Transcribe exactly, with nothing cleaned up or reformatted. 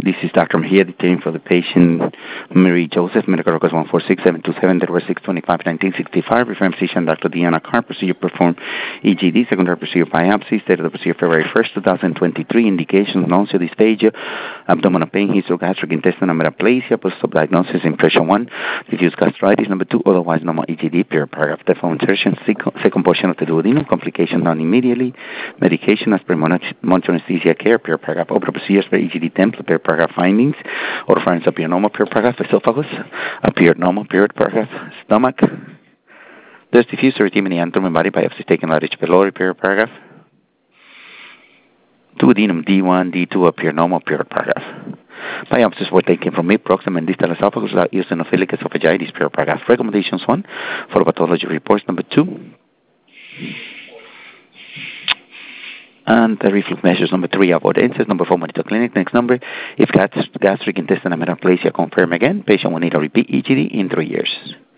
This is Doctor Mejia detailing for the patient Mary Joseph, medical records one four six seven two seven, Delaware six twenty-five nineteen sixty-five. Referring physician Doctor Deanna Carr. Procedure performed E G D, secondary procedure biopsy. State of the procedure February first, twenty twenty-three. Indications, nausea, dysphagia, abdominal pain, histogastric intestinal metaplasia, post-op diagnosis, impression one, diffuse gastritis, number two, otherwise normal E G D, period paragraph, default insertion, second portion of the duodenum, complications done immediately, medication as per monitor anesthesia care, period paragraph, open procedures for E G D template, period paragraph, findings, oropharynx appear normal, period paragraph, esophagus appeared normal, period paragraph, stomach, there's diffuse erythema in the body biopsy taken at H. pylori, period paragraph, duodenum D one, D two appear normal, period paragraph. Biopsies were taken from mid, proximal, and distal esophagus without eosinophilic esophagitis, period paragraph. Recommendations one, for pathology reports, number two, and the reflux measures, number three, avoid N SAIDs, number four, monitor clinic. Next number, if gastric intestinal metaplasia confirm again, patient will need a repeat E G D in three years.